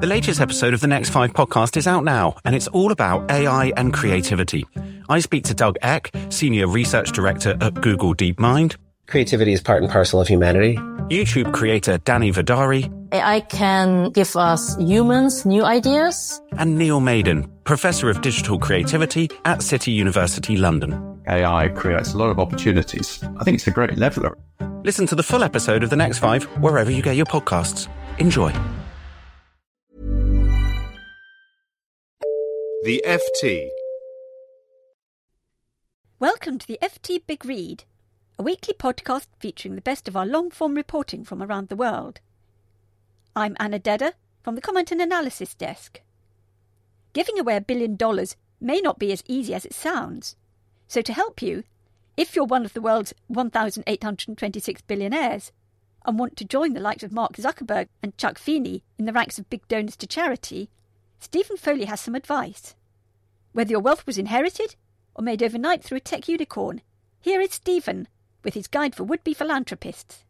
The latest episode of the Next 5 podcast is out now, and it's all about AI and creativity. I speak to Doug Eck, Senior Research Director at Google DeepMind. Creativity is part and parcel of humanity. YouTube creator Danny Vidari. AI can give us humans new ideas. And Neil Maiden, Professor of Digital Creativity at City University London. AI creates a lot of opportunities. I think it's a great leveler. Listen to the full episode of The Next 5 wherever you get your podcasts. Enjoy. The FT. Welcome to the FT Big Read, a weekly podcast featuring the best of our long-form reporting from around the world. I'm Anna Dedder from the Comment and Analysis Desk. Giving away $1 billion may not be as easy as it sounds. So to help you, if you're one of the world's 1,826 billionaires and want to join the likes of Mark Zuckerberg and Chuck Feeney in the ranks of big donors to charity, Stephen Foley has some advice. Whether your wealth was inherited or made overnight through a tech unicorn, here is Stephen with his guide for would-be philanthropists.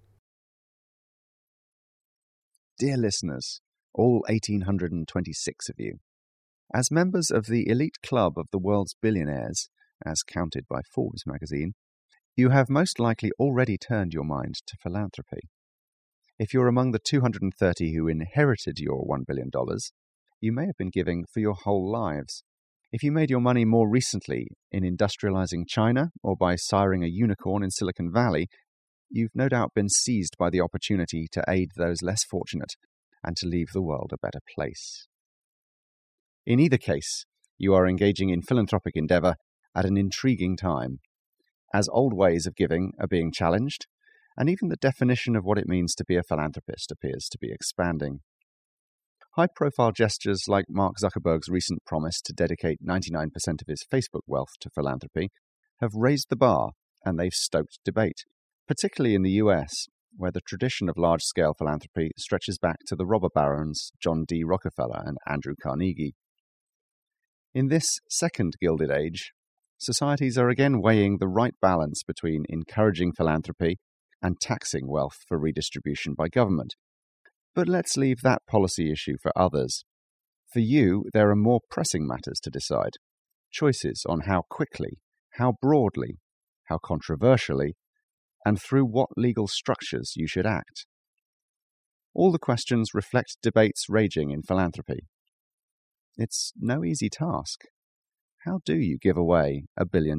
Dear listeners, all 1,826 of you, as members of the elite club of the world's billionaires, as counted by Forbes magazine, you have most likely already turned your mind to philanthropy. If you're among the 230 who inherited your $1 billion, you may have been giving for your whole lives. If you made your money more recently in industrializing China or by siring a unicorn in Silicon Valley, you've no doubt been seized by the opportunity to aid those less fortunate and to leave the world a better place. In either case, you are engaging in philanthropic endeavor at an intriguing time, as old ways of giving are being challenged, and even the definition of what it means to be a philanthropist appears to be expanding. High-profile gestures like Mark Zuckerberg's recent promise to dedicate 99% of his Facebook wealth to philanthropy have raised the bar, and they've stoked debate, particularly in the US, where the tradition of large-scale philanthropy stretches back to the robber barons John D. Rockefeller and Andrew Carnegie. In this second Gilded Age, societies are again weighing the right balance between encouraging philanthropy and taxing wealth for redistribution by government. But let's leave that policy issue for others. For you, there are more pressing matters to decide. Choices on how quickly, how broadly, how controversially, and through what legal structures you should act. All the questions reflect debates raging in philanthropy. It's no easy task. How do you give away $1 billion?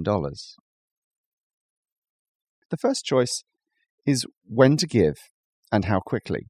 The first choice is when to give and how quickly.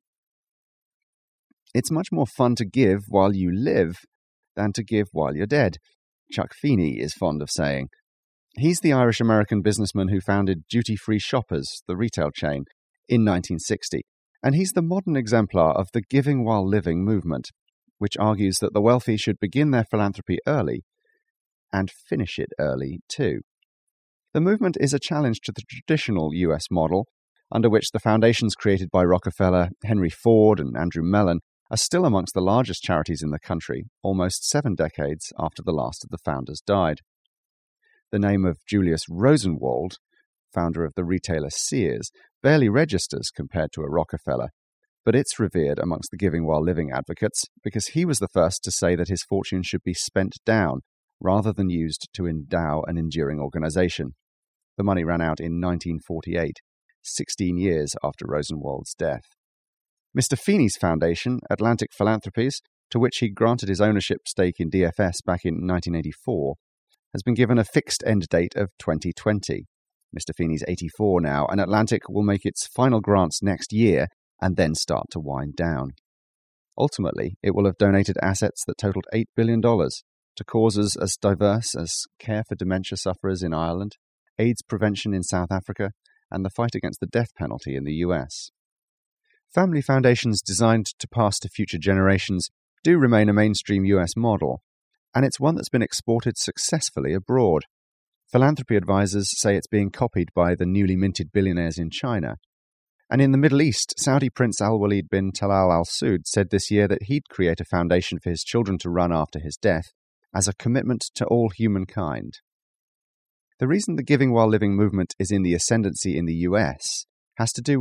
It's much more fun to give while you live than to give while you're dead, Chuck Feeney is fond of saying. He's the Irish-American businessman who founded Duty Free Shoppers, the retail chain, in 1960, and he's the modern exemplar of the giving while living movement, which argues that the wealthy should begin their philanthropy early and finish it early too. The movement is a challenge to the traditional US model, under which the foundations created by Rockefeller, Henry Ford, and Andrew Mellon are still amongst the largest charities in the country, almost 7 decades after the last of the founders died. The name of Julius Rosenwald, founder of the retailer Sears, barely registers compared to a Rockefeller, but it's revered amongst the giving while living advocates because he was the first to say that his fortune should be spent down rather than used to endow an enduring organization. The money ran out in 1948, 16 years after Rosenwald's death. Mr. Feeney's foundation, Atlantic Philanthropies, to which he granted his ownership stake in DFS back in 1984, has been given a fixed end date of 2020. Mr. Feeney's 84 now, and Atlantic will make its final grants next year and then start to wind down. Ultimately, it will have donated assets that totaled $8 billion to causes as diverse as care for dementia sufferers in Ireland, AIDS prevention in South Africa, and the fight against the death penalty in the US. Family foundations designed to pass to future generations do remain a mainstream US model, and it's one that's been exported successfully abroad. Philanthropy advisors say it's being copied by the newly minted billionaires in China. And in the Middle East, Saudi Prince Al-Walid bin Talal Al Saud said this year that he'd create a foundation for his children to run after his death as a commitment to all humankind. The reason the Giving While Living movement is in the ascendancy in the US has to do with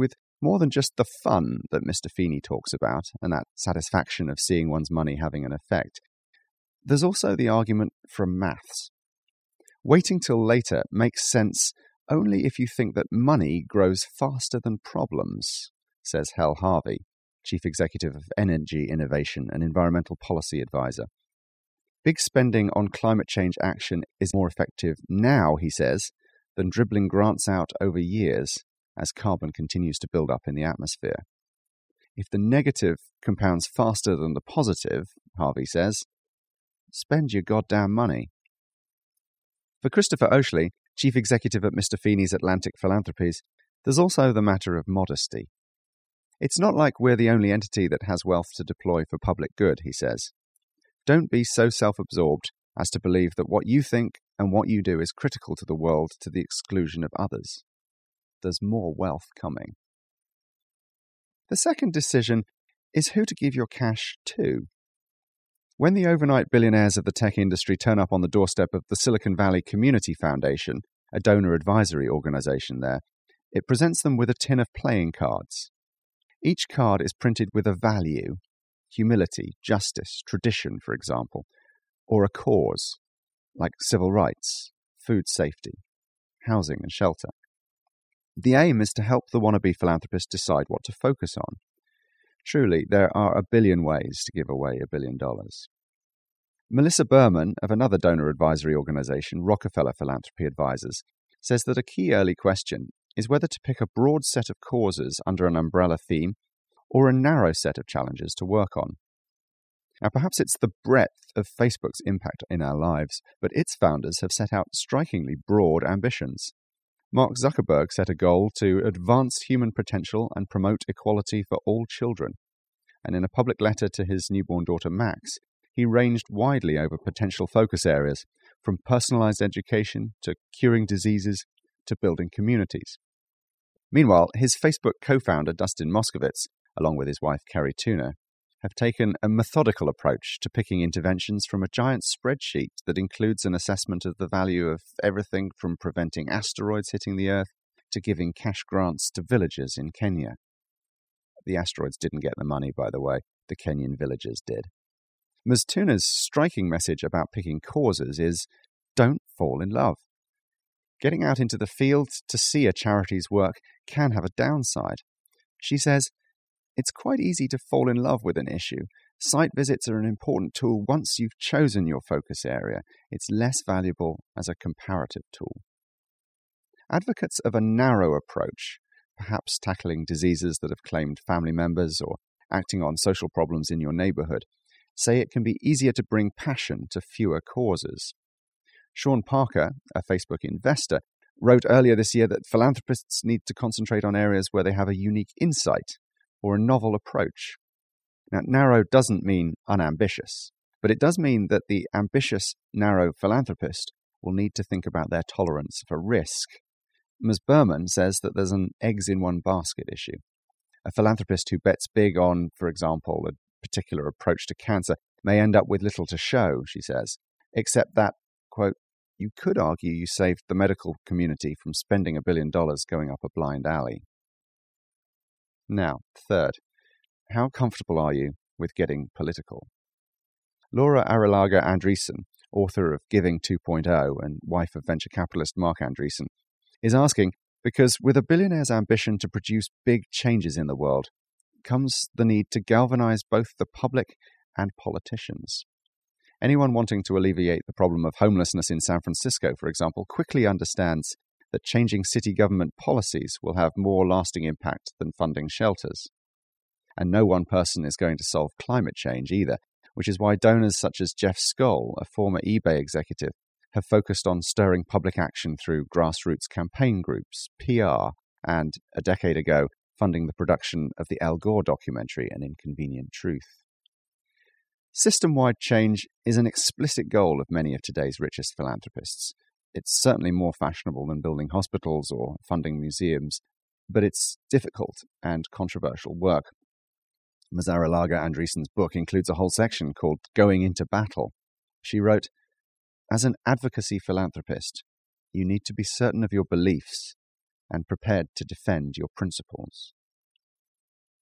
more than just the fun that Mr. Feeney talks about and that satisfaction of seeing one's money having an effect. There's also the argument from maths. Waiting till later makes sense only if you think that money grows faster than problems, says Hal Harvey, Chief Executive of Energy Innovation and Environmental Policy Advisor. Big spending on climate change action is more effective now, he says, than dribbling grants out over years as carbon continues to build up in the atmosphere. If the negative compounds faster than the positive, Harvey says, spend your goddamn money. For Christopher Oashley, Chief Executive at Mr. Feeney's Atlantic Philanthropies, there's also the matter of modesty. It's not like we're the only entity that has wealth to deploy for public good, he says. Don't be so self-absorbed as to believe that what you think and what you do is critical to the world to the exclusion of others. There's more wealth coming. The second decision is who to give your cash to. When the overnight billionaires of the tech industry turn up on the doorstep of the Silicon Valley Community Foundation, a donor advisory organization there, it presents them with a tin of playing cards. Each card is printed with a value, humility, justice, tradition, for example, or a cause, like civil rights, food safety, housing and shelter. The aim is to help the wannabe philanthropist decide what to focus on. Truly, there are a billion ways to give away $1 billion. Melissa Berman of another donor advisory organization, Rockefeller Philanthropy Advisors, says that a key early question is whether to pick a broad set of causes under an umbrella theme or a narrow set of challenges to work on. Now, perhaps it's the breadth of Facebook's impact in our lives, but its founders have set out strikingly broad ambitions. Mark Zuckerberg set a goal to advance human potential and promote equality for all children. And in a public letter to his newborn daughter Max, he ranged widely over potential focus areas, from personalized education to curing diseases to building communities. Meanwhile, his Facebook co-founder Dustin Moskovitz, along with his wife Carrie Tuna, have taken a methodical approach to picking interventions from a giant spreadsheet that includes an assessment of the value of everything from preventing asteroids hitting the Earth to giving cash grants to villagers in Kenya. The asteroids didn't get the money, by the way. The Kenyan villagers did. Ms. Tuna's striking message about picking causes is, don't fall in love. Getting out into the field to see a charity's work can have a downside. She says, it's quite easy to fall in love with an issue. Site visits are an important tool once you've chosen your focus area. It's less valuable as a comparative tool. Advocates of a narrow approach, perhaps tackling diseases that have claimed family members or acting on social problems in your neighborhood, say it can be easier to bring passion to fewer causes. Sean Parker, a Facebook investor, wrote earlier this year that philanthropists need to concentrate on areas where they have a unique insight or a novel approach. Now, narrow doesn't mean unambitious, but it does mean that the ambitious, narrow philanthropist will need to think about their tolerance for risk. Ms. Berman says that there's an eggs-in-one-basket issue. A philanthropist who bets big on, for example, a particular approach to cancer may end up with little to show, she says, except that, quote, you could argue you saved the medical community from spending $1 billion going up a blind alley. Now, third, how comfortable are you with getting political? Laura Arrillaga Andreessen, author of Giving 2.0 and wife of venture capitalist Mark Andreessen, is asking, because with a billionaire's ambition to produce big changes in the world comes the need to galvanize both the public and politicians. Anyone wanting to alleviate the problem of homelessness in San Francisco, for example, quickly understands that changing city government policies will have more lasting impact than funding shelters. And no one person is going to solve climate change either, which is why donors such as Jeff Skoll, a former eBay executive, have focused on stirring public action through grassroots campaign groups, PR, and, a decade ago, funding the production of the Al Gore documentary, An Inconvenient Truth. System-wide change is an explicit goal of many of today's richest philanthropists. It's certainly more fashionable than building hospitals or funding museums, but it's difficult and controversial work. Ms. Arrillaga Andreessen's book includes a whole section called Going into Battle. She wrote, as an advocacy philanthropist, you need to be certain of your beliefs and prepared to defend your principles.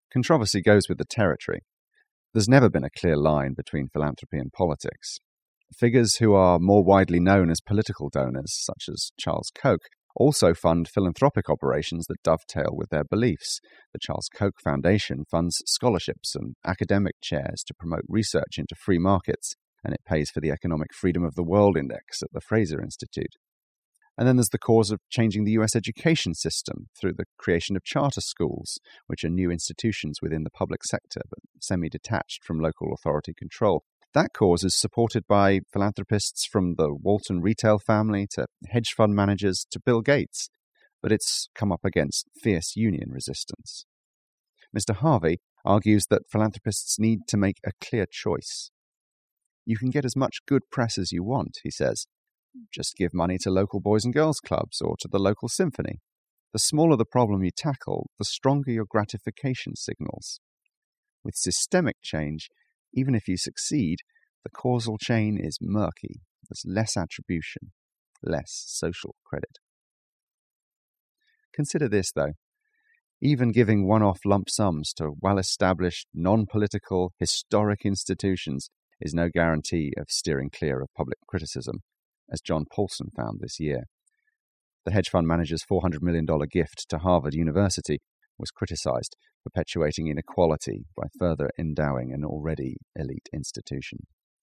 Controversy goes with the territory. There's never been a clear line between philanthropy and politics. Figures who are more widely known as political donors, such as Charles Koch, also fund philanthropic operations that dovetail with their beliefs. The Charles Koch Foundation funds scholarships and academic chairs to promote research into free markets, and it pays for the Economic Freedom of the World Index at the Fraser Institute. And then there's the cause of changing the US education system through the creation of charter schools, which are new institutions within the public sector, but semi-detached from local authority control. That cause is supported by philanthropists from the Walton retail family to hedge fund managers to Bill Gates, but it's come up against fierce union resistance. Mr. Harvey argues that philanthropists need to make a clear choice. You can get as much good press as you want, he says. Just give money to local boys and girls clubs or to the local symphony. The smaller the problem you tackle, the stronger your gratification signals. With systemic change, even if you succeed, the causal chain is murky. There's less attribution, less social credit. Consider this, though. Even giving one-off lump sums to well-established, non-political, historic institutions is no guarantee of steering clear of public criticism, as John Paulson found this year. The hedge fund manager's $400 million gift to Harvard University was criticized, perpetuating inequality by further endowing an already elite institution.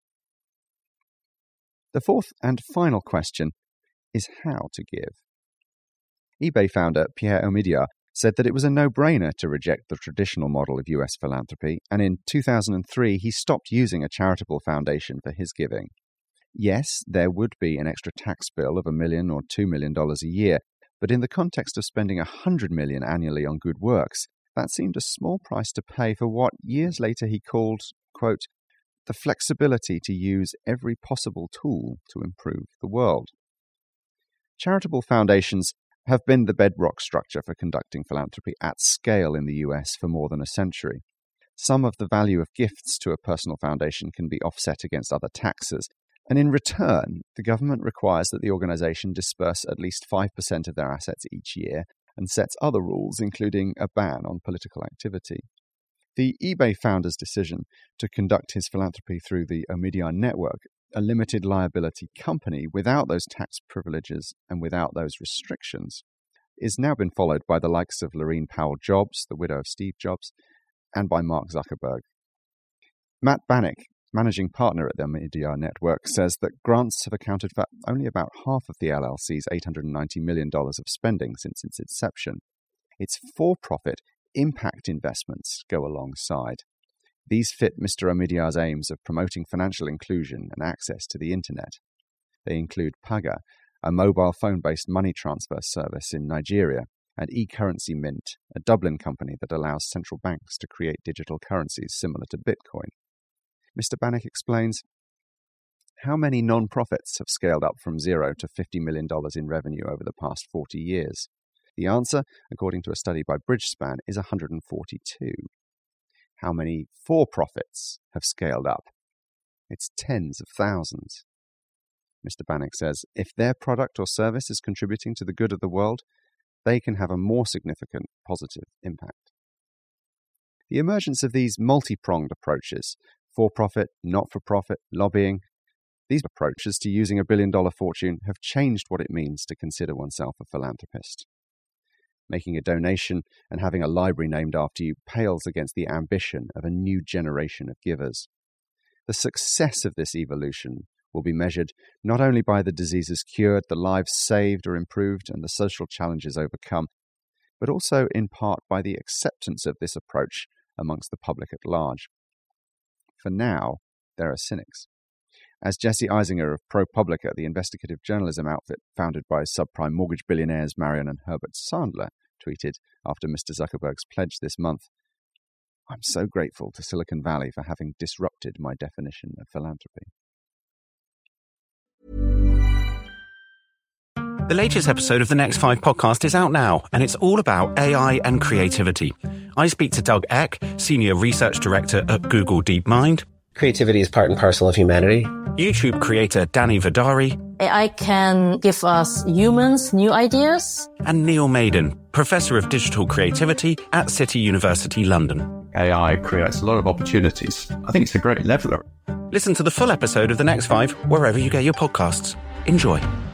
The fourth and final question is how to give. eBay founder Pierre Omidyar said that it was a no-brainer to reject the traditional model of US philanthropy, and in 2003 he stopped using a charitable foundation for his giving. Yes, there would be an extra tax bill of $1 million or $2 million a year, but in the context of spending $100 million annually on good works, that seemed a small price to pay for what years later he called, quote, the flexibility to use every possible tool to improve the world. Charitable foundations have been the bedrock structure for conducting philanthropy at scale in the US for more than a century. Some of the value of gifts to a personal foundation can be offset against other taxes, and in return, the government requires that the organization disperse at least 5% of their assets each year and sets other rules, including a ban on political activity. The eBay founder's decision to conduct his philanthropy through the Omidyar Network, a limited liability company without those tax privileges and without those restrictions, is now been followed by the likes of Laurene Powell Jobs, the widow of Steve Jobs, and by Mark Zuckerberg. Matt Bannock, managing partner at the Omidyar Network, says that grants have accounted for only about half of the LLC's $890 million of spending since its inception. Its for-profit impact investments go alongside. These fit Mr. Omidyar's aims of promoting financial inclusion and access to the internet. They include Paga, a mobile phone-based money transfer service in Nigeria, and eCurrency Mint, a Dublin company that allows central banks to create digital currencies similar to Bitcoin. Mr. Bannock explains, how many non-profits have scaled up from $0 to $50 million in revenue over the past 40 years? The answer, according to a study by Bridgespan, is 142. How many for-profits have scaled up? It's tens of thousands. Mr. Bannock says, if their product or service is contributing to the good of the world, they can have a more significant positive impact. The emergence of these multi-pronged approaches, for-profit, not-for-profit, lobbying, these approaches to using a billion-dollar fortune have changed what it means to consider oneself a philanthropist. Making a donation and having a library named after you pales against the ambition of a new generation of givers. The success of this evolution will be measured not only by the diseases cured, the lives saved or improved, and the social challenges overcome, but also in part by the acceptance of this approach amongst the public at large. For now, there are cynics. As Jesse Eisinger of ProPublica, the investigative journalism outfit founded by subprime mortgage billionaires Marion and Herbert Sandler, tweeted after Mr. Zuckerberg's pledge this month, I'm so grateful to Silicon Valley for having disrupted my definition of philanthropy. The latest episode of the Next 5 podcast is out now, and it's all about AI and creativity. I speak to Doug Eck, Senior Research Director at Google DeepMind. Creativity is part and parcel of humanity. YouTube creator Danny Vidari. AI can give us humans new ideas. And Neil Maiden, Professor of Digital Creativity at City University London. AI creates a lot of opportunities. I think it's a great leveler. Listen to the full episode of The Next 5 wherever you get your podcasts. Enjoy.